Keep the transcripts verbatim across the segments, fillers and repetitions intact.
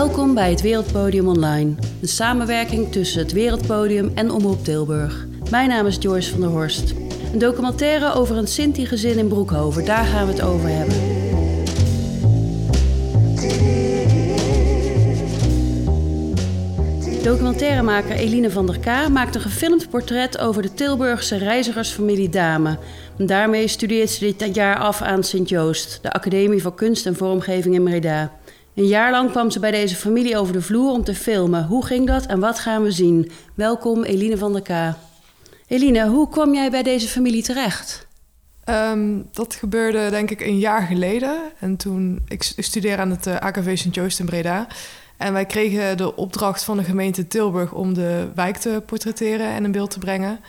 Welkom bij het Wereldpodium Online, een samenwerking tussen het Wereldpodium en Omroep Tilburg. Mijn naam is Joyce van der Horst. Een documentaire over een Sinti-gezin in Broekhoven, daar gaan we het over hebben. Documentairemaker Eline van der K maakt een gefilmd portret over de Tilburgse reizigersfamilie Dame. En daarmee studeert ze dit jaar af aan Sint-Joost, de Academie voor Kunst en Vormgeving in Breda. Een jaar lang kwam ze bij deze familie over de vloer om te filmen. Hoe ging dat en wat gaan we zien? Welkom Eline van der K. Eline, hoe kwam jij bij deze familie terecht? Um, dat gebeurde denk ik een jaar geleden. En toen, ik studeer aan het uh, A K V Sint-Joost in Breda. En wij kregen de opdracht van de gemeente Tilburg om de wijk te portretteren en in beeld te brengen.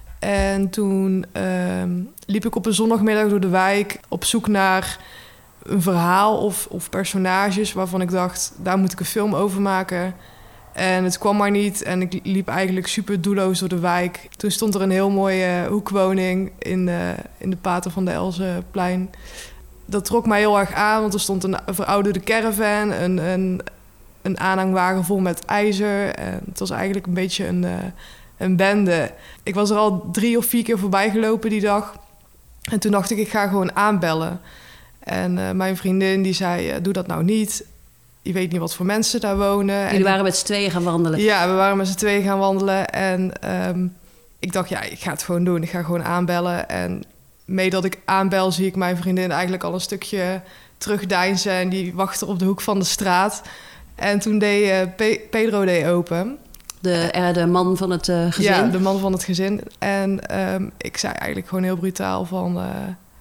En toen um, liep ik op een zondagmiddag door de wijk op zoek naar een verhaal of, of personages waarvan ik dacht, daar moet ik een film over maken. En het kwam maar niet en ik liep eigenlijk super doelloos door de wijk. Toen stond er een heel mooie hoekwoning in, uh, in de Pater van de Elzeplein. Dat trok mij heel erg aan, want er stond een verouderde caravan, een, een, een aanhangwagen vol met ijzer. En het was eigenlijk een beetje een, uh, een bende. Ik was er al drie of vier keer voorbij gelopen die dag. En toen dacht ik, ik ga gewoon aanbellen. En uh, mijn vriendin die zei, uh, doe dat nou niet. Je weet niet wat voor mensen daar wonen. Jullie en waren met z'n tweeën gaan wandelen? Ja, we waren met z'n tweeën gaan wandelen. En um, ik dacht, ja, ik ga het gewoon doen. Ik ga gewoon aanbellen. En mee dat ik aanbel, zie ik mijn vriendin eigenlijk al een stukje terugdeinzen. En die wachtte op de hoek van de straat. En toen deed uh, Pe- Pedro deed open. De, uh, de man van het uh, gezin? Ja, de man van het gezin. En um, ik zei eigenlijk gewoon heel brutaal van... Uh,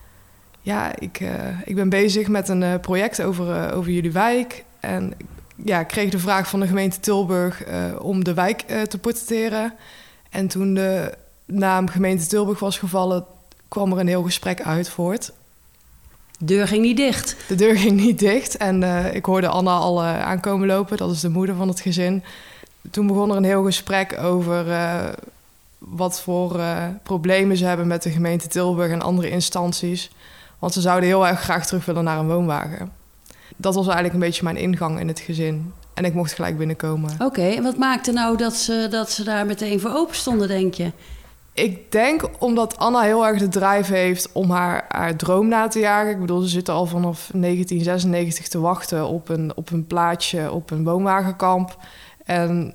ja, ik, uh, ik ben bezig met een uh, project over, uh, over jullie wijk. En ja, ik kreeg de vraag van de gemeente Tilburg uh, om de wijk uh, te portretteren. En toen de naam gemeente Tilburg was gevallen, kwam er een heel gesprek uit voort. De deur ging niet dicht. De deur ging niet dicht. En uh, ik hoorde Anna al uh, aankomen lopen. Dat is de moeder van het gezin. Toen begon er een heel gesprek over uh, wat voor uh, problemen ze hebben met de gemeente Tilburg en andere instanties. Want ze zouden heel erg graag terug willen naar een woonwagen. Dat was eigenlijk een beetje mijn ingang in het gezin. En ik mocht gelijk binnenkomen. Oké, okay, en wat maakte nou dat ze, dat ze daar meteen voor open stonden, denk je? Ik denk omdat Anna heel erg de drive heeft om haar, haar droom na te jagen. Ik bedoel, ze zitten al vanaf negentien zesennegentig te wachten op een, op een plaatsje op een woonwagenkamp. En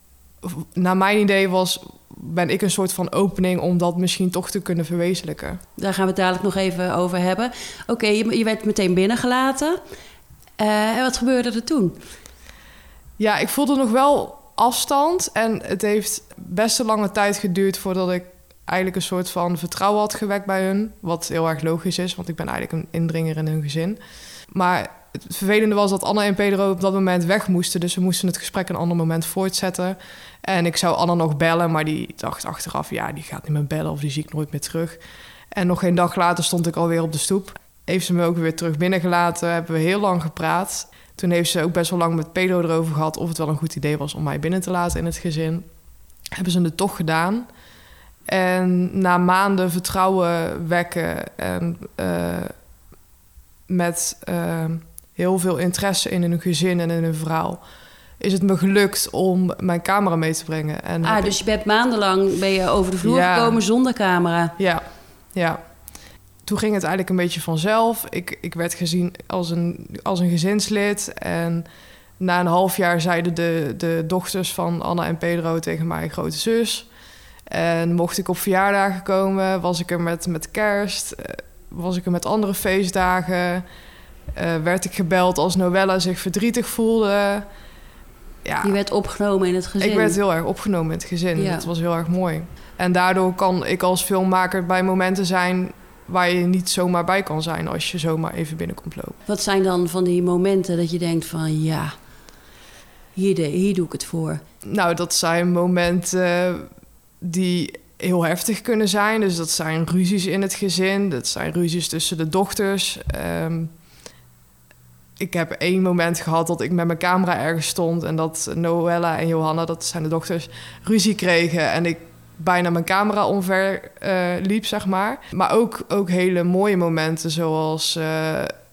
naar mijn idee was, ben ik een soort van opening om dat misschien toch te kunnen verwezenlijken. Daar gaan we het dadelijk nog even over hebben. Oké, okay, je, je werd meteen binnengelaten. Uh, en wat gebeurde er toen? Ja, ik voelde nog wel afstand. En het heeft best een lange tijd geduurd voordat ik eigenlijk een soort van vertrouwen had gewekt bij hun. Wat heel erg logisch is, want ik ben eigenlijk een indringer in hun gezin. Maar het vervelende was dat Anna en Pedro op dat moment weg moesten. Dus we moesten het gesprek een ander moment voortzetten. En ik zou Anna nog bellen, maar die dacht achteraf... ja, die gaat niet meer bellen of die zie ik nooit meer terug. En nog geen dag later stond ik alweer op de stoep. Heeft ze me ook weer terug binnengelaten. Hebben we heel lang gepraat. Toen heeft ze ook best wel lang met Pedro erover gehad... of het wel een goed idee was om mij binnen te laten in het gezin. Hebben ze het toch gedaan. En na maanden vertrouwen wekken... en uh, met uh, heel veel interesse in hun gezin en in hun vrouw... is het me gelukt om mijn camera mee te brengen. En ah, dus je bent maandenlang ben je over de vloer ja. gekomen zonder camera? Ja, ja. Toen ging het eigenlijk een beetje vanzelf. Ik, ik werd gezien als een, als een gezinslid. En na een half jaar zeiden de, de dochters van Anna en Pedro tegen mijn grote zus. En mocht ik op verjaardagen komen, was ik er met, met kerst... was ik er met andere feestdagen. Uh, werd ik gebeld als Noella zich verdrietig voelde... Ja, je werd opgenomen in het gezin. Ik werd heel erg opgenomen in het gezin. Ja. Dat was heel erg mooi. En daardoor kan ik als filmmaker bij momenten zijn... waar je niet zomaar bij kan zijn als je zomaar even binnenkomt lopen. Wat zijn dan van die momenten dat je denkt van... ja, hier, de, hier doe ik het voor? Nou, dat zijn momenten die heel heftig kunnen zijn. Dus dat zijn ruzies in het gezin. Dat zijn ruzies tussen de dochters... Um, Ik heb één moment gehad dat ik met mijn camera ergens stond... en dat Noella en Johanna, dat zijn de dochters, ruzie kregen... en ik bijna mijn camera omver uh, liep, zeg maar. Maar ook, ook hele mooie momenten, zoals uh,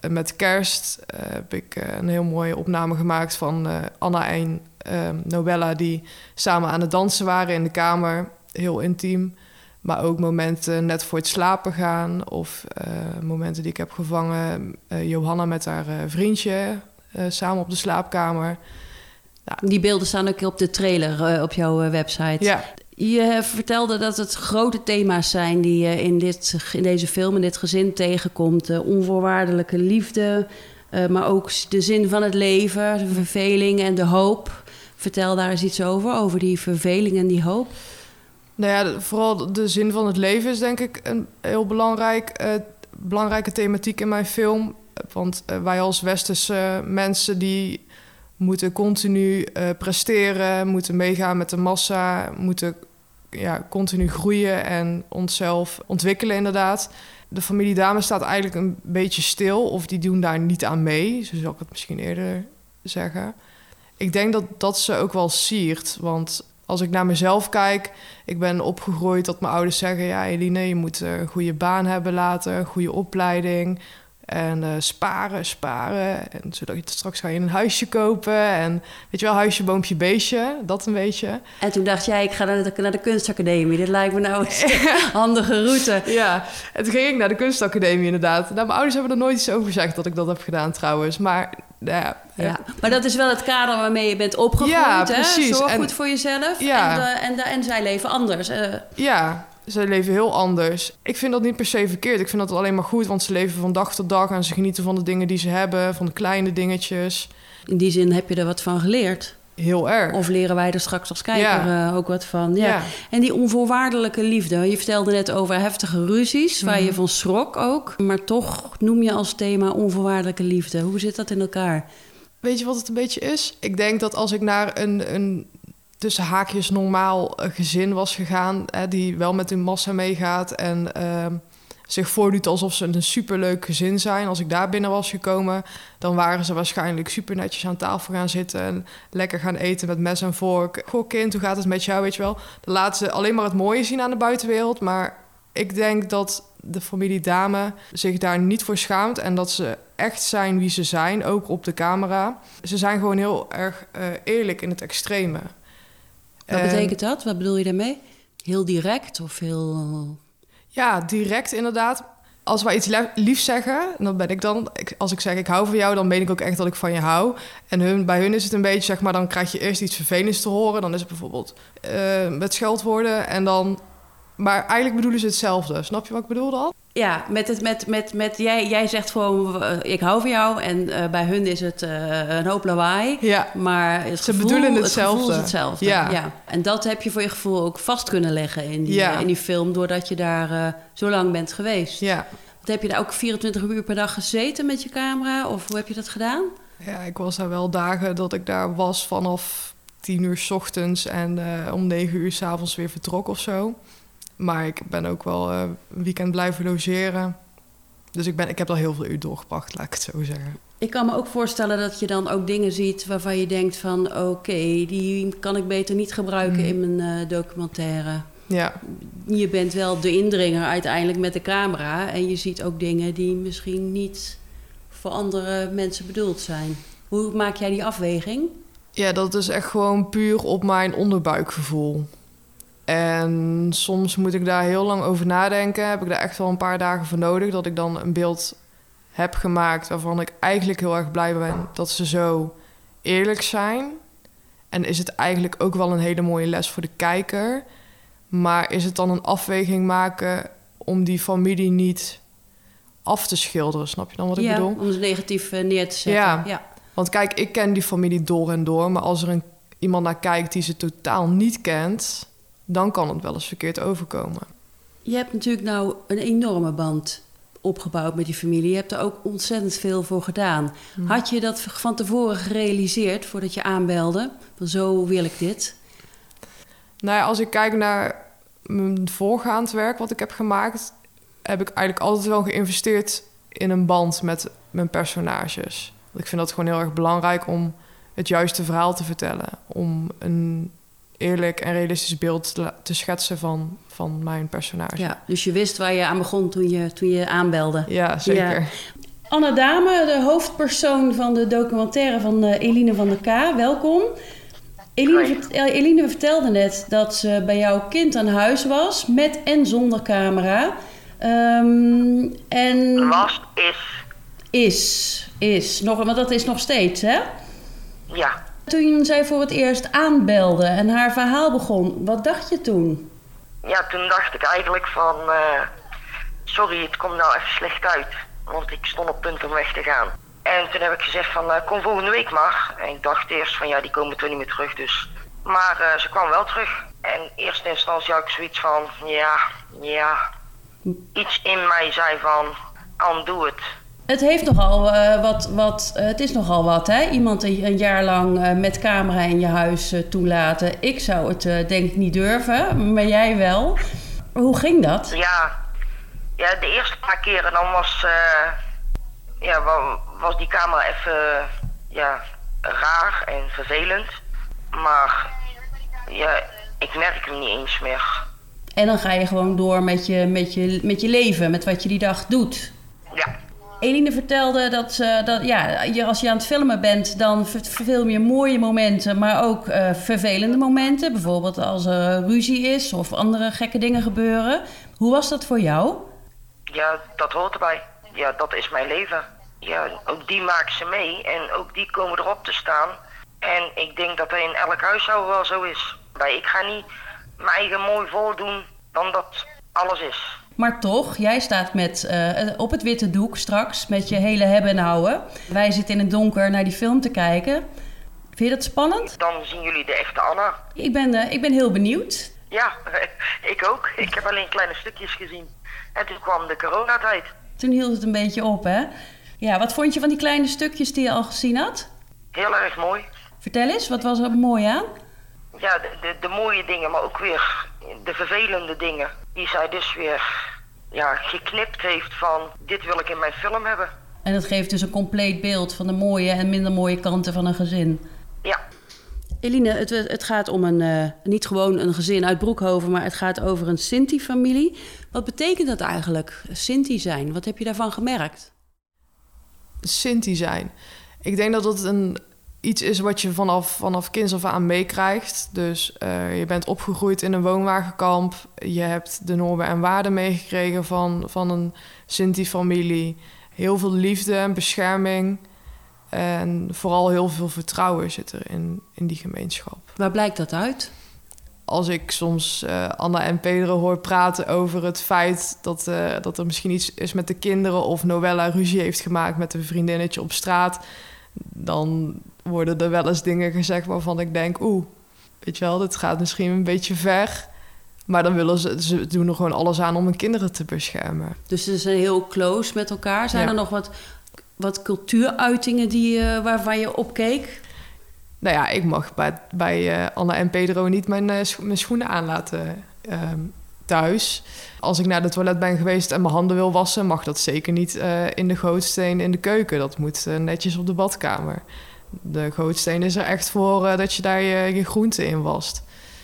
uh, met kerst uh, heb ik uh, een heel mooie opname gemaakt van uh, Anna en uh, Noella... die samen aan het dansen waren in de kamer. Heel intiem. Maar ook momenten net voor het slapen gaan. Of uh, momenten die ik heb gevangen. Uh, Johanna met haar uh, vriendje uh, samen op de slaapkamer. Ja. Die beelden staan ook op de trailer uh, op jouw uh, website. Ja. Je vertelde dat het grote thema's zijn die je in, dit, in deze film, in dit gezin tegenkomt. Uh, onvoorwaardelijke liefde, uh, maar ook de zin van het leven, de verveling en de hoop. Vertel daar eens iets over, over die verveling en die hoop. Nou ja, vooral de zin van het leven is denk ik een heel belangrijk, uh, belangrijke thematiek in mijn film. Want uh, wij als westerse mensen die moeten continu uh, presteren, moeten meegaan met de massa, moeten ja, continu groeien en onszelf ontwikkelen inderdaad. De familie Dame staat eigenlijk een beetje stil of die doen daar niet aan mee, zo zal ik het misschien eerder zeggen. Ik denk dat dat ze ook wel siert, want als ik naar mezelf kijk, ik ben opgegroeid dat mijn ouders zeggen, ja Eline, je moet een goede baan hebben later, een goede opleiding. En uh, sparen, sparen. En zodat je straks ga je een huisje kopen. En weet je wel, huisje, boompje, beestje. Dat een beetje. En toen dacht jij, ik ga naar de, naar de kunstacademie. Dit lijkt me nou een handige route. Ja, en toen ging ik naar de kunstacademie inderdaad. Nou, mijn ouders hebben er nooit iets over gezegd dat ik dat heb gedaan trouwens. Maar ja, ja, maar dat is wel het kader waarmee je bent opgegroeid. Ja, hè? precies. Zorg en, goed voor jezelf. Ja. En, de, en, de, en zij leven anders. Uh. Ja, ze leven heel anders. Ik vind dat niet per se verkeerd. Ik vind dat alleen maar goed, want ze leven van dag tot dag en ze genieten van de dingen die ze hebben, van de kleine dingetjes. In die zin heb je er wat van geleerd. Heel erg. Of leren wij er straks als kijker ja. uh, ook wat van. Ja. Ja. En die onvoorwaardelijke liefde. Je vertelde net over heftige ruzies, waar mm-hmm. je van schrok ook. Maar toch noem je als thema onvoorwaardelijke liefde. Hoe zit dat in elkaar? Weet je wat het een beetje is? Ik denk dat als ik naar een, een tussen haakjes normaal gezin was gegaan, hè, die wel met hun massa meegaat en uh, zich voordoet alsof ze een superleuk gezin zijn. Als ik daar binnen was gekomen, dan waren ze waarschijnlijk super netjes aan tafel gaan zitten en lekker gaan eten met mes en vork. Goh kind, hoe gaat het met jou, weet je wel? Dan laten ze alleen maar het mooie zien aan de buitenwereld, maar ik denk dat de familie Dame zich daar niet voor schaamt en dat ze echt zijn wie ze zijn, ook op de camera. Ze zijn gewoon heel erg uh, eerlijk in het extreme. Wat betekent dat? Wat bedoel je daarmee? Heel direct of heel... Ja, direct inderdaad. Als wij iets liefs zeggen, dan ben ik dan... Als ik zeg ik hou van jou, dan meen ik ook echt dat ik van je hou. En hun, bij hun is het een beetje, zeg maar, dan krijg je eerst iets vervelends te horen. Dan is het bijvoorbeeld uh, met scheldwoorden en dan... Maar eigenlijk bedoelen ze hetzelfde. Snap je wat ik bedoel dan? Ja, met het, met, met, met, jij, jij zegt gewoon, uh, ik hou van jou. En uh, bij hun is het uh, een hoop lawaai. Ja, maar het ze gevoel, bedoelen hetzelfde. Het gevoel is hetzelfde. Ja. Ja. En dat heb je voor je gevoel ook vast kunnen leggen in die, ja. uh, in die film. Doordat je daar uh, zo lang bent geweest. Ja. Want heb je daar ook vierentwintig uur per dag gezeten met je camera? Of hoe heb je dat gedaan? Ja, ik was daar wel dagen dat ik daar was vanaf tien uur 's ochtends. En uh, om negen uur 's avonds weer vertrok of zo. Maar ik ben ook wel uh, een weekend blijven logeren. Dus ik, ben, ik heb al heel veel uur doorgebracht, laat ik het zo zeggen. Ik kan me ook voorstellen dat je dan ook dingen ziet waarvan je denkt van... oké, okay, die kan ik beter niet gebruiken mm. in mijn uh, documentaire. Ja. Je bent wel de indringer uiteindelijk met de camera... en je ziet ook dingen die misschien niet voor andere mensen bedoeld zijn. Hoe maak jij die afweging? Ja, dat is echt gewoon puur op mijn onderbuikgevoel. En soms moet ik daar heel lang over nadenken. Heb ik daar echt wel een paar dagen voor nodig. Dat ik dan een beeld heb gemaakt waarvan ik eigenlijk heel erg blij ben dat ze zo eerlijk zijn. En is het eigenlijk ook wel een hele mooie les voor de kijker. Maar is het dan een afweging maken om die familie niet af te schilderen? Snap je dan wat ik ja, bedoel? Om ze negatief uh, neer te zetten. Ja. ja, want kijk, ik ken die familie door en door. Maar als er een, iemand naar kijkt die ze totaal niet kent... dan kan het wel eens verkeerd overkomen. Je hebt natuurlijk nou een enorme band opgebouwd met die familie. Je hebt er ook ontzettend veel voor gedaan. Hmm. Had je dat van tevoren gerealiseerd voordat je aanbelde? Van zo wil ik dit. Nou ja, als ik kijk naar mijn voorgaand werk wat ik heb gemaakt... heb ik eigenlijk altijd wel geïnvesteerd in een band met mijn personages. Want ik vind dat gewoon heel erg belangrijk om het juiste verhaal te vertellen. Om een eerlijk en realistisch beeld te, te schetsen van, van mijn personage. Ja, dus je wist waar je aan begon toen je, toen je aanbelde. Ja, zeker. Ja. Anna Dame, de hoofdpersoon van de documentaire van uh, Eline van der K. Welkom. Eline, vert- Eline vertelde net dat ze bij jouw kind aan huis was, met en zonder camera. Um, en Was, is. Is, is. Nog, want dat is nog steeds, hè? Ja. Toen zij voor het eerst aanbelde en haar verhaal begon, wat dacht je toen? Ja, toen dacht ik eigenlijk van... Uh, sorry, het komt nou even slecht uit. Want ik stond op punt om weg te gaan. En toen heb ik gezegd van, uh, kom volgende week maar. En ik dacht eerst van, ja, die komen toch niet meer terug, dus... Maar uh, ze kwam wel terug. En in eerste instantie had ik zoiets van, ja, ja... Iets in mij zei van, Ann, doe het. Het heeft nogal uh, wat, wat uh, het is nogal wat, hè? Iemand een, een jaar lang uh, met camera in je huis uh, toelaten. Ik zou het uh, denk ik niet durven, maar jij wel. Hoe ging dat? Ja, ja de eerste paar keren dan was, uh, ja, was die camera even ja, raar en vervelend. Maar ja, ik merk hem niet eens meer. En dan ga je gewoon door met je, met je, met je leven, met wat je die dag doet. Ja. Eline vertelde dat, uh, dat ja, je, als je aan het filmen bent, dan film je mooie momenten, maar ook uh, vervelende momenten. Bijvoorbeeld als er ruzie is of andere gekke dingen gebeuren. Hoe was dat voor jou? Ja, dat hoort erbij. Ja, dat is mijn leven. Ja, ook die maken ze mee en ook die komen erop te staan. En ik denk dat er in elk huishouden wel zo is. Ik ga niet mijn eigen mooi voordoen dan dat alles is. Maar toch, jij staat met, uh, op het witte doek straks met je hele hebben en houden. Wij zitten in het donker naar die film te kijken. Vind je dat spannend? Dan zien jullie de echte Anna. Ik ben, uh, ik ben heel benieuwd. Ja, ik ook. Ik heb alleen kleine stukjes gezien. En toen kwam de coronatijd. Toen hield het een beetje op, hè? Ja, wat vond je van die kleine stukjes die je al gezien had? Heel erg mooi. Vertel eens, wat was er mooi aan? Ja, de, de, de mooie dingen, maar ook weer de vervelende dingen. Die zij dus weer ja, geknipt heeft van, dit wil ik in mijn film hebben. En dat geeft dus een compleet beeld van de mooie en minder mooie kanten van een gezin. Ja. Eline, het, het gaat om een, uh, niet gewoon een gezin uit Broekhoven, maar het gaat over een Sinti-familie. Wat betekent dat eigenlijk, Sinti zijn? Wat heb je daarvan gemerkt? Sinti zijn. Ik denk dat het een... iets is wat je vanaf, vanaf kinds af aan meekrijgt. Dus uh, je bent opgegroeid in een woonwagenkamp. Je hebt de normen en waarden meegekregen van, van een Sinti-familie. Heel veel liefde en bescherming. En vooral heel veel vertrouwen zit er in, in die gemeenschap. Waar blijkt dat uit? Als ik soms uh, Anna en Pedro hoor praten over het feit dat, uh, dat er misschien iets is met de kinderen... of Noella ruzie heeft gemaakt met een vriendinnetje op straat... dan worden er wel eens dingen gezegd waarvan ik denk... oeh, weet je wel, dit gaat misschien een beetje ver. Maar dan willen ze, ze doen er gewoon alles aan om hun kinderen te beschermen. Dus ze zijn heel close met elkaar. Zijn ja. er nog wat, wat cultuuruitingen die, uh, waarvan je opkeek? Nou ja, ik mag bij, bij uh, Anna en Pedro niet mijn, uh, scho- mijn schoenen aanlaten uh, thuis. Als ik naar de toilet ben geweest en mijn handen wil wassen... mag dat zeker niet uh, in de gootsteen in de keuken. Dat moet uh, netjes op de badkamer. De gootsteen is er echt voor uh, dat je daar je, je groenten in wast.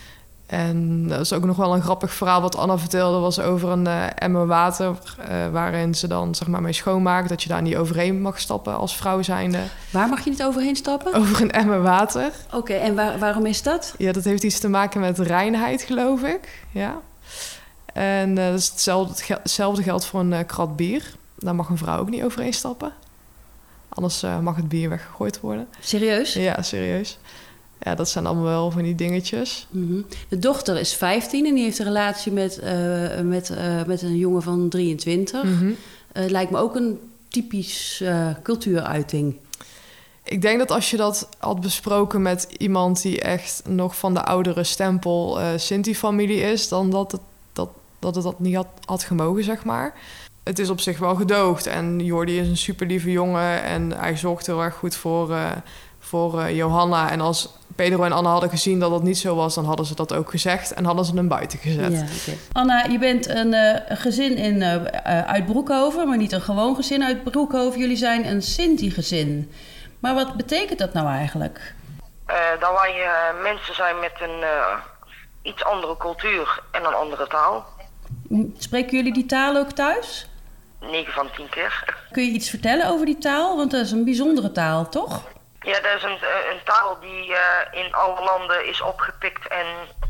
En dat is ook nog wel een grappig verhaal wat Anna vertelde... was over een uh, emmer water uh, waarin ze dan zeg maar mee schoonmaakt... dat je daar niet overheen mag stappen als vrouw zijnde. Waar mag je niet overheen stappen? Over een emmer water. Oké, okay, en waar, waarom is dat? Ja, dat heeft iets te maken met reinheid, geloof ik. Ja. En uh, dat is hetzelfde, hetzelfde geldt voor een uh, krat bier. Daar mag een vrouw ook niet overheen stappen. Anders uh, mag het bier weggegooid worden. Serieus? Ja, serieus. Ja, dat zijn allemaal wel van die dingetjes. Mm-hmm. De dochter is vijftien en die heeft een relatie met, uh, met, uh, met een jongen van drieëntwintig. Mm-hmm. Uh, lijkt me ook een typisch uh, cultuuruiting. Ik denk dat als je dat had besproken met iemand die echt nog van de oudere stempel uh, Sinti-familie is... dan dat het dat, dat, het dat niet had, had gemogen, zeg maar. Het is op zich wel gedoogd. En Jordi is een super lieve jongen en hij zorgt heel erg goed voor, uh, voor uh, Johanna. En als Pedro en Anna hadden gezien dat dat niet zo was... dan hadden ze dat ook gezegd en hadden ze hem buiten gezet. Ja, okay. Anna, je bent een uh, gezin in, uh, uh, uit Broekhoven, maar niet een gewoon gezin uit Broekhoven. Jullie zijn een Sinti-gezin. Maar wat betekent dat nou eigenlijk? Uh, dat wij uh, mensen zijn met een uh, iets andere cultuur en een andere taal. Spreken jullie die taal ook thuis? negen van tien keer. Kun je iets vertellen over die taal? Want dat is een bijzondere taal, toch? Ja, dat is een, een taal die uh, in alle landen is opgepikt en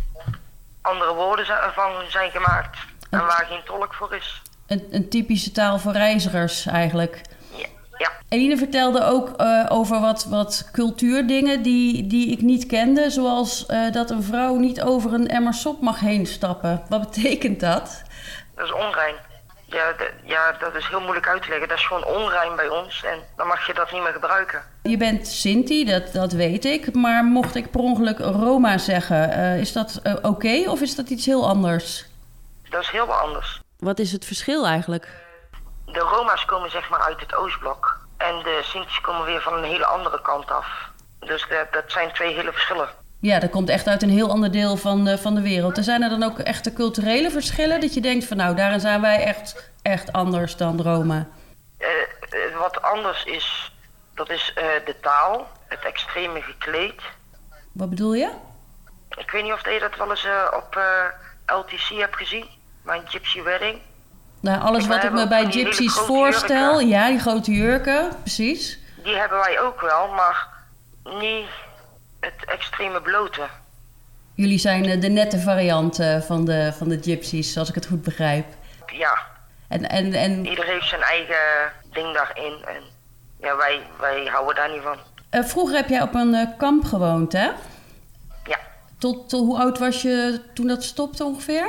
andere woorden van zijn gemaakt. En waar geen tolk voor is. Een, een typische taal voor reizigers eigenlijk. Ja. ja. Eline vertelde ook uh, over wat, wat cultuurdingen die, die ik niet kende. Zoals uh, dat een vrouw niet over een emmer sop mag heen stappen. Wat betekent dat? Dat is onrein. Ja, de, ja, dat is heel moeilijk uit te leggen. Dat is gewoon onrein bij ons en dan mag je dat niet meer gebruiken. Je bent Sinti, dat, dat weet ik. Maar mocht ik per ongeluk Roma zeggen, uh, is dat uh, oké okay, of is dat iets heel anders? Dat is heel wat anders. Wat is het verschil eigenlijk? De Roma's komen zeg maar uit het Oostblok. En de Sinti's komen weer van een hele andere kant af. Dus dat, dat zijn twee hele verschillen. Ja, dat komt echt uit een heel ander deel van de, van de wereld. En zijn er dan ook echte culturele verschillen? Dat je denkt van nou, daarin zijn wij echt, echt anders dan Roma. Uh, uh, wat anders is, dat is uh, de taal. Het extreme gekleed. Wat bedoel je? Ik weet niet of je dat wel eens uh, op uh, L T C hebt gezien. Mijn Gypsy Wedding. Nou, alles wat ik me bij gypsies voorstel. Jurken. Ja, die grote jurken, precies. Die hebben wij ook wel, maar niet het extreme blote. Jullie zijn de nette variant van de, van de gypsies, als ik het goed begrijp. Ja. En, en, en... Ieder heeft zijn eigen ding daarin. En ja, wij, wij houden daar niet van. Uh, vroeger heb jij op een uh, kamp gewoond, hè? Ja. Tot, tot hoe oud was je toen dat stopte ongeveer?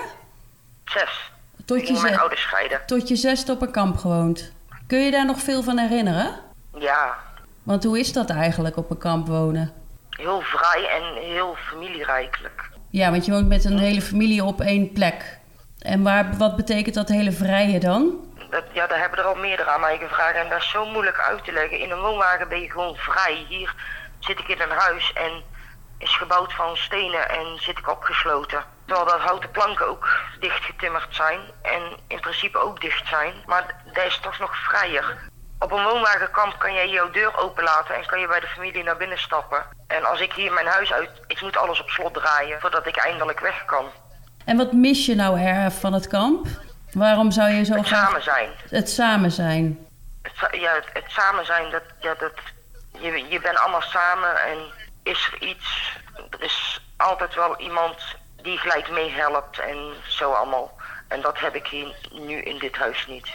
Zes. Tot je, mijn ouders scheiden. Tot je zesde op een kamp gewoond. Kun je daar nog veel van herinneren? Ja. Want hoe is dat eigenlijk op een kamp wonen? Heel vrij en heel familierijkelijk. Ja, want je woont met een hele familie op één plek. En waar, wat betekent dat hele vrije dan? Dat, ja, daar hebben er al meerdere aan mij gevraagd. En dat is zo moeilijk uit te leggen. In een woonwagen ben je gewoon vrij. Hier zit ik in een huis en is gebouwd van stenen en zit ik opgesloten. Terwijl dat houten planken ook dichtgetimmerd zijn en in principe ook dicht zijn. Maar dat is toch nog vrijer. Op een woonwagenkamp kan jij jouw deur openlaten en kan je bij de familie naar binnen stappen. En als ik hier mijn huis uit, ik moet alles op slot draaien voordat ik eindelijk weg kan. En wat mis je nou erg van het kamp? Waarom zou je zo het graag... samen zijn. Het samen zijn. Het, ja, het, het samen zijn, dat, ja, dat, je, je bent allemaal samen en is er iets, er is altijd wel iemand die gelijk meehelpt en zo allemaal. En dat heb ik hier nu in dit huis niet.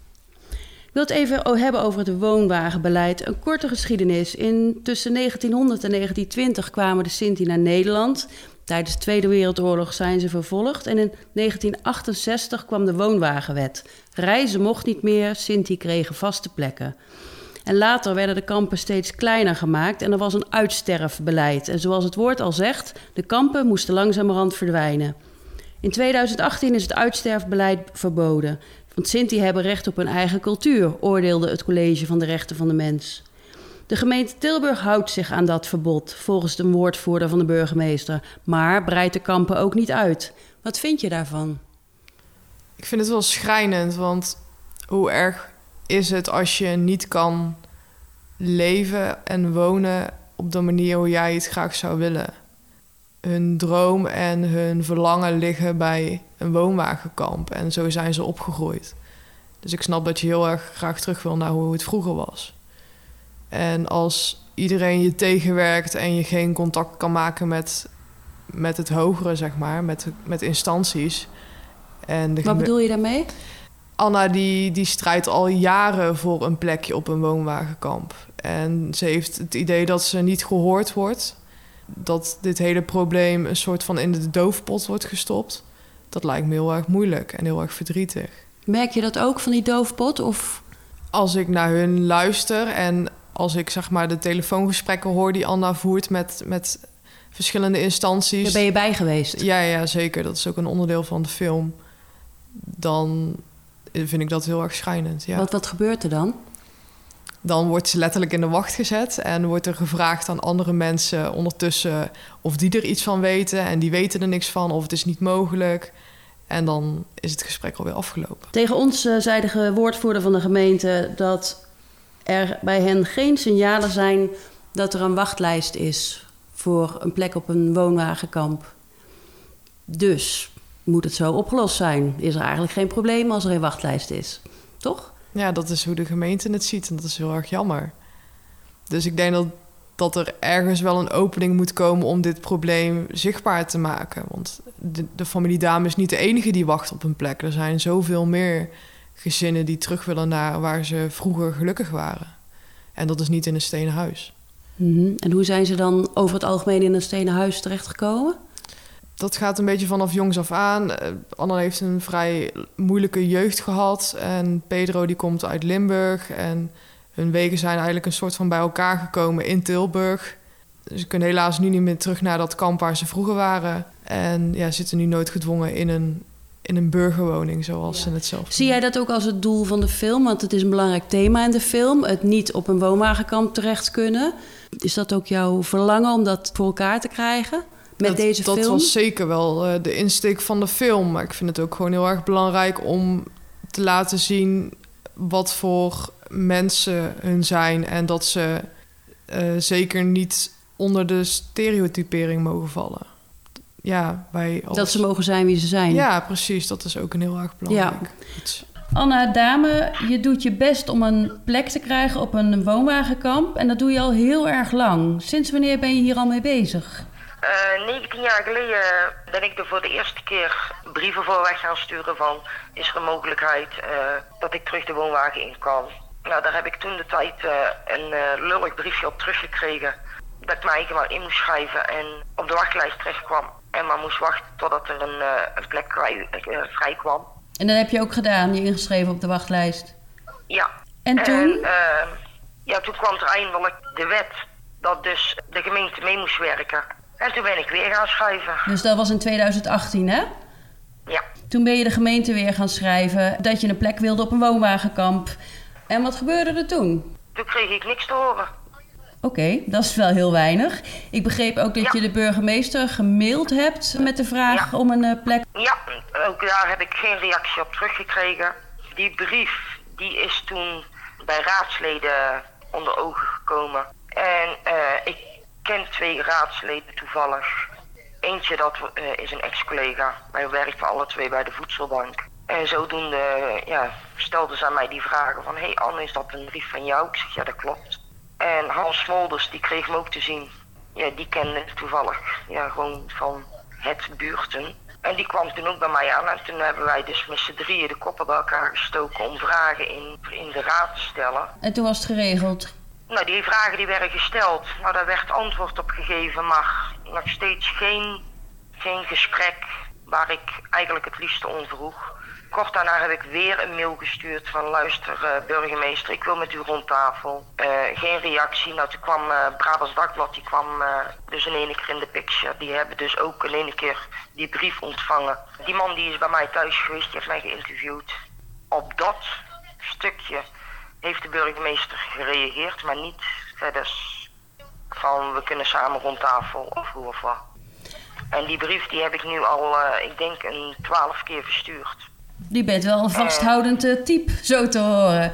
Ik wil het even hebben over het woonwagenbeleid. Een korte geschiedenis. In tussen negentienhonderd en negentien twintig kwamen de Sinti naar Nederland. Tijdens de Tweede Wereldoorlog zijn ze vervolgd. En in negentien achtenzestig kwam de woonwagenwet. Reizen mocht niet meer, Sinti kregen vaste plekken. En later werden de kampen steeds kleiner gemaakt en er was een uitsterfbeleid. En zoals het woord al zegt, de kampen moesten langzamerhand verdwijnen. In tweeduizend achttien is het uitsterfbeleid verboden. Want Sinti hebben recht op hun eigen cultuur, oordeelde het College van de Rechten van de Mens. De gemeente Tilburg houdt zich aan dat verbod, volgens de woordvoerder van de burgemeester. Maar breidt de kampen ook niet uit. Wat vind je daarvan? Ik vind het wel schrijnend, want hoe erg is het als je niet kan leven en wonen op de manier hoe jij het graag zou willen. Hun droom en hun verlangen liggen bij een woonwagenkamp en zo zijn ze opgegroeid. Dus ik snap dat je heel erg graag terug wil naar hoe het vroeger was. En als iedereen je tegenwerkt en je geen contact kan maken met, met het hogere, zeg maar, met, met instanties. En de Wat bedoel je daarmee? Anna die, die strijdt al jaren voor een plekje op een woonwagenkamp. En ze heeft het idee dat ze niet gehoord wordt. Dat dit hele probleem een soort van in de doofpot wordt gestopt. Dat lijkt me heel erg moeilijk en heel erg verdrietig. Merk je dat ook van die doofpot? Of? Als ik naar hun luister en als ik zeg maar de telefoongesprekken hoor die Anna voert met, met verschillende instanties. Daar ben je bij geweest? Ja, ja, zeker. Dat is ook een onderdeel van de film. Dan vind ik dat heel erg schrijnend. Ja. Wat, wat gebeurt er dan? Dan wordt ze letterlijk in de wacht gezet en wordt er gevraagd aan andere mensen ondertussen of die er iets van weten. En die weten er niks van of het is niet mogelijk. En dan is het gesprek alweer afgelopen. Tegen ons uh, zei de woordvoerder van de gemeente dat er bij hen geen signalen zijn dat er een wachtlijst is voor een plek op een woonwagenkamp. Dus moet het zo opgelost zijn. Is er eigenlijk geen probleem als er een wachtlijst is. Toch? Ja, dat is hoe de gemeente het ziet en dat is heel erg jammer. Dus ik denk dat, dat er ergens wel een opening moet komen om dit probleem zichtbaar te maken. Want de, de familie Dame is niet de enige die wacht op een plek. Er zijn zoveel meer gezinnen die terug willen naar waar ze vroeger gelukkig waren. En dat is niet in een stenen huis. Mm-hmm. En hoe zijn ze dan over het algemeen in een stenen huis terechtgekomen? Dat gaat een beetje vanaf jongs af aan. Anna heeft een vrij moeilijke jeugd gehad. En Pedro die komt uit Limburg. En hun wegen zijn eigenlijk een soort van bij elkaar gekomen in Tilburg. Ze kunnen helaas nu niet meer terug naar dat kamp waar ze vroeger waren. En ja, zitten nu noodgedwongen in een, in een burgerwoning, zoals ja. ze het zelf Zie jij dat ook als het doel van de film? Want het is een belangrijk thema in de film. Het niet op een woonwagenkamp terecht kunnen. Is dat ook jouw verlangen om dat voor elkaar te krijgen? Met dat, deze dat film? was zeker wel uh, de insteek van de film. Maar ik vind het ook gewoon heel erg belangrijk om te laten zien wat voor mensen hun zijn. En dat ze uh, zeker niet onder de stereotypering mogen vallen. Ja, wij als... Dat ze mogen zijn wie ze zijn. Ja, precies. Dat is ook een heel erg belangrijk ja. iets. Anna Dame, je doet je best om een plek te krijgen op een woonwagenkamp. En dat doe je al heel erg lang. Sinds wanneer ben je hier al mee bezig? Uh, negentien jaar geleden ben ik er voor de eerste keer brieven voor weg gaan sturen van... is er een mogelijkheid uh, dat ik terug de woonwagen in kan. Nou, daar heb ik toen de tijd uh, een uh, lullig briefje op teruggekregen... dat ik me eigenlijk maar in moest schrijven en op de wachtlijst terecht kwam. En maar moest wachten totdat er een, uh, een plek vrij, uh, vrij kwam. En dat heb je ook gedaan, je ingeschreven op de wachtlijst? Ja. En toen? En, uh, ja, toen kwam er eindelijk de wet dat dus de gemeente mee moest werken... En toen ben ik weer gaan schrijven. Dus dat was in twintig achttien, hè? Ja. Toen ben je de gemeente weer gaan schrijven dat je een plek wilde op een woonwagenkamp. En wat gebeurde er toen? Toen kreeg ik niks te horen. Oké, okay, dat is wel heel weinig. Ik begreep ook dat ja. je de burgemeester gemaild hebt met de vraag ja. om een uh, plek. Ja, ook daar heb ik geen reactie op teruggekregen. Die brief die is toen bij raadsleden onder ogen gekomen. En uh, ik... Ik ken twee raadsleden toevallig. Eentje dat uh, is een ex-collega. Wij werken alle twee bij de voedselbank. En zodoende uh, ja, stelden ze aan mij die vragen van... hé hey Anne, is dat een brief van jou? Ik zeg, ja, dat klopt. En Hans Smolders, die kreeg me ook te zien. Ja, die kende toevallig. Ja, gewoon van het buurten. En die kwam toen ook bij mij aan. En toen hebben wij dus met z'n drieën de koppen bij elkaar gestoken... om vragen in, in de raad te stellen. En toen was het geregeld? Nou, die vragen die werden gesteld. Nou, daar werd antwoord op gegeven, maar nog steeds geen, geen gesprek waar ik eigenlijk het liefste om vroeg. Kort daarna heb ik weer een mail gestuurd van luister uh, burgemeester, ik wil met u rond tafel. Uh, geen reactie. Nou, toen kwam uh, Brabants Dagblad, die kwam uh, dus in ene keer in de picture. Die hebben dus ook in ene keer die brief ontvangen. Die man die is bij mij thuis geweest, die heeft mij geïnterviewd. Op dat stukje heeft de burgemeester gereageerd, maar niet verder van we kunnen samen rond tafel of hoe of wat. En die brief die heb ik nu al, uh, ik denk, een twaalf keer verstuurd. Die bent wel een vasthoudend uh, type, zo te horen.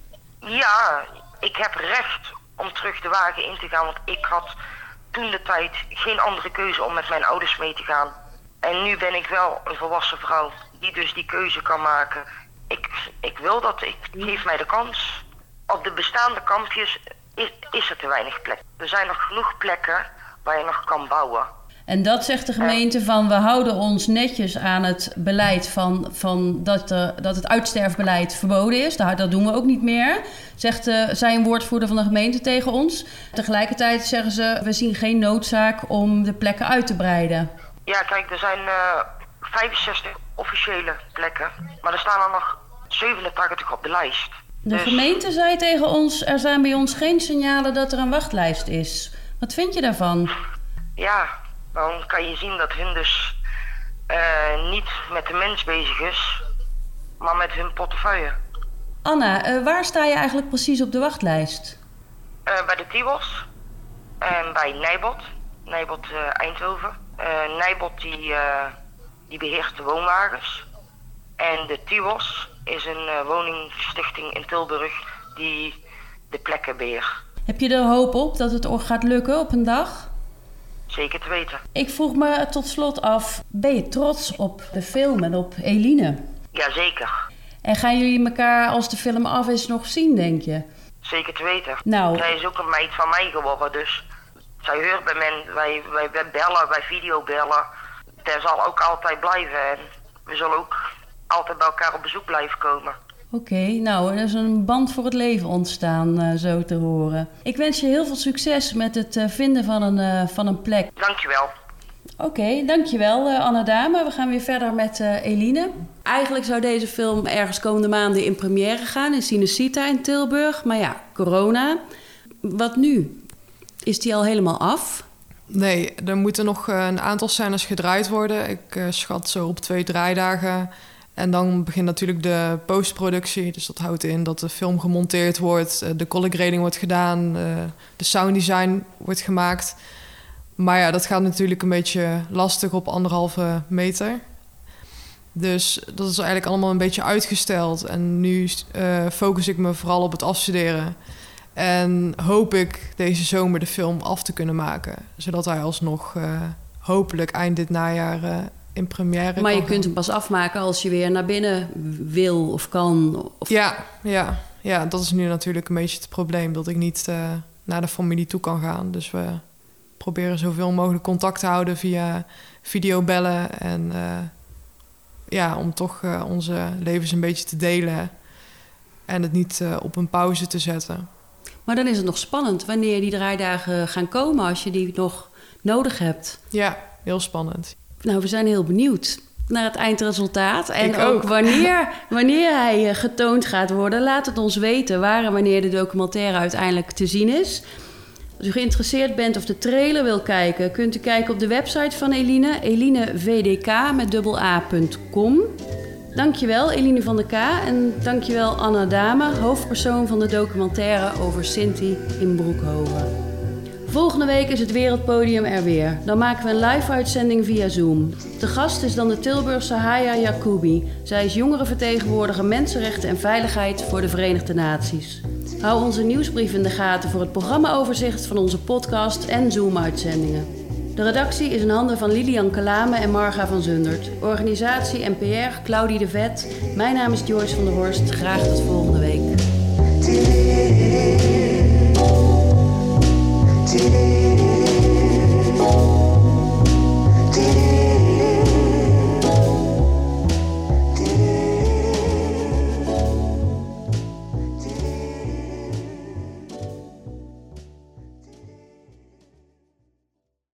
Ja, ik heb recht om terug de wagen in te gaan, want ik had toen de tijd geen andere keuze om met mijn ouders mee te gaan. En nu ben ik wel een volwassen vrouw die dus die keuze kan maken. Ik, ik wil dat, ik geef mij de kans. Op de bestaande kampjes is, is er te weinig plek. Er zijn nog genoeg plekken waar je nog kan bouwen. En dat zegt de gemeente van we houden ons netjes aan het beleid van, van dat, er, dat het uitsterfbeleid verboden is. Dat, dat doen we ook niet meer, zegt uh, zij een woordvoerder van de gemeente tegen ons. Tegelijkertijd zeggen ze we zien geen noodzaak om de plekken uit te breiden. Ja, kijk, er zijn uh, vijfenzestig officiële plekken, maar er staan er nog zevenentachtig op de lijst. De dus... gemeente zei tegen ons, er zijn bij ons geen signalen dat er een wachtlijst is. Wat vind je daarvan? Ja, dan kan je zien dat hun dus uh, niet met de mens bezig is, maar met hun portefeuille. Anna, uh, waar sta je eigenlijk precies op de wachtlijst? Uh, bij de Tiwos en bij Nijbot, Nijbot uh, Eindhoven. Uh, Nijbot die, uh, die beheert de woonwagens. En de Tiwos is een uh, woningstichting in Tilburg die de plekken beheert. Heb je er hoop op dat het gaat lukken op een dag? Zeker te weten. Ik vroeg me tot slot af, ben je trots op de film en op Eline? Jazeker. En gaan jullie elkaar als de film af is nog zien, denk je? Zeker te weten. Nou. Zij is ook een meid van mij geworden, dus zij hoort bij men. Wij, wij, wij bellen, wij videobellen. Dat zal ook altijd blijven en we zullen ook altijd bij elkaar op bezoek blijven komen. Oké, okay, nou, er is een band voor het leven ontstaan, uh, zo te horen. Ik wens je heel veel succes met het uh, vinden van een, uh, van een plek. Dankjewel. Oké, okay, dankjewel uh, Anna Dame. We gaan weer verder met uh, Eline. Eigenlijk zou deze film ergens komende maanden in première gaan in Cinecittà in Tilburg. Maar ja, corona. Wat nu? Is die al helemaal af? Nee, er moeten nog uh, een aantal scènes gedraaid worden. Ik uh, schat zo op twee draaidagen. En dan begint natuurlijk de postproductie. Dus dat houdt in dat de film gemonteerd wordt, de color grading wordt gedaan, de sounddesign wordt gemaakt. Maar ja, dat gaat natuurlijk een beetje lastig op anderhalve meter. Dus dat is eigenlijk allemaal een beetje uitgesteld. En nu uh, focus ik me vooral op het afstuderen. En hoop ik deze zomer de film af te kunnen maken. Zodat hij alsnog uh, hopelijk eind dit najaar uh, in première Maar je kan kunt hem pas afmaken als je weer naar binnen wil of kan? Of... Ja, ja, ja, dat is nu natuurlijk een beetje het probleem. Dat ik niet uh, naar de familie toe kan gaan. Dus we proberen zoveel mogelijk contact te houden via videobellen. En uh, ja, om toch uh, onze levens een beetje te delen. En het niet uh, op een pauze te zetten. Maar dan is het nog spannend wanneer die draaidagen gaan komen, als je die nog nodig hebt. Ja, heel spannend. Nou, we zijn heel benieuwd naar het eindresultaat. En Ik ook, ook. Wanneer, wanneer hij getoond gaat worden. Laat het ons weten waar en wanneer de documentaire uiteindelijk te zien is. Als u geïnteresseerd bent of de trailer wil kijken, kunt u kijken op de website van Eline, eline v d k met dubbel a punt com. Dankjewel Eline van der K en dankjewel Anna Dame, hoofdpersoon van de documentaire over Sinti in Broekhoven. Volgende week is het Wereldpodium er weer. Dan maken we een live-uitzending via Zoom. De gast is dan de Tilburgse Haya Yacoubi. Zij is jongerenvertegenwoordiger mensenrechten en veiligheid voor de Verenigde Naties. Hou onze nieuwsbrief in de gaten voor het programmaoverzicht van onze podcast en Zoom-uitzendingen. De redactie is in handen van Lilian Kalame en Marga van Zundert. Organisatie en P R Claudie de Vet. Mijn naam is Joyce van der Horst. Graag tot volgende week. Did